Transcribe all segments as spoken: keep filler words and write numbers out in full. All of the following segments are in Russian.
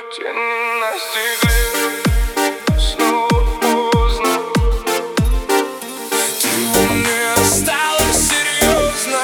Тени настигли снова поздно. Ты во мне осталась серьезно.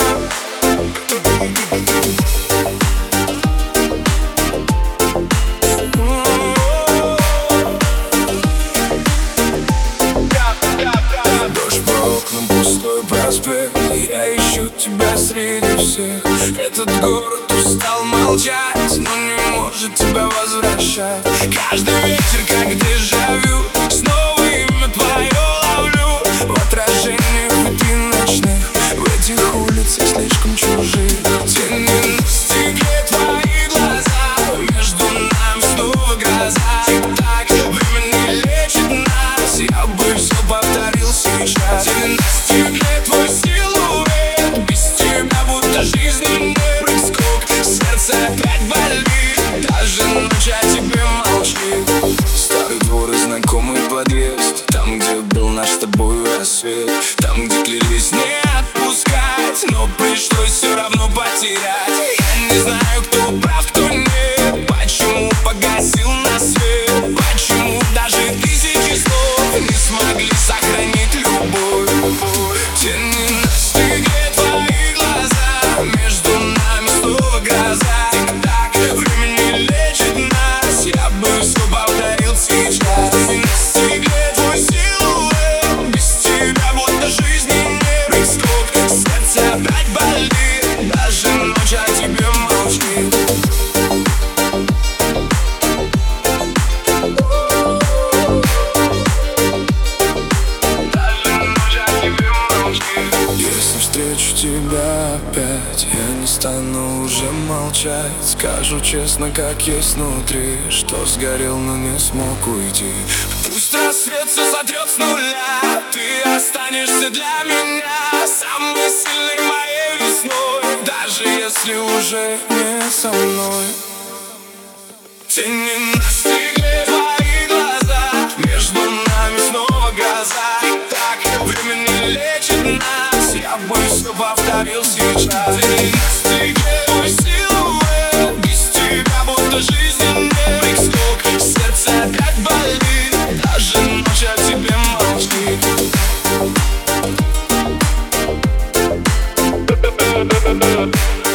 Дождь по окнам, пустой проспект, и я ищу тебя среди всех. Этот город устал молчать, но не может тебя возвращать. Каждый вечер как дежавю, снова имя твое ловлю. В отражениях витрин ночных, в этих улицах слишком чужих. Тени настигли твои глаза, между нами снова гроза. И так время не лечит нас, я бы все повторил сейчас. Тени настигли твой силуэт, без тебя будто жизни нет. Прыг-скок, сердце опять болит, даже ночь о тебе молчит. Старый двор и знакомый подъезд, там, где был наш с тобой рассвет. Там, где клялись не отпускать, но пришлось все равно потерять. Я не знаю, кто прав, кто нет, почему погасил на свет, почему даже тысячи слов не смогли сохранить любовь. Тени настигли твои глаза, между нами снова гроза. Тик-так, время не лечит нас, я бы все повторил сейчас. Тени настигли твой силуэт, без тебя будто жизни нет. Прыг-скок, сердце опять болит, даже ночь о тебе молчит. Если встречу тебя опять, я не стану уже молчать. Скажу честно, как есть внутри, что сгорел, но не смог уйти. Пусть рассвет все сотрет с нуля, ты останешься для меня самой сильной моей весной, даже если уже не со мной. Тени настигли твои глаза, между нами снова гроза. И так время не лечит нас, я бы все повторил сейчас. Тени настигли твой силуэт, без тебя будто жизни нет. Прыг-скок, сердце опять болит, даже ночь о тебе молчит.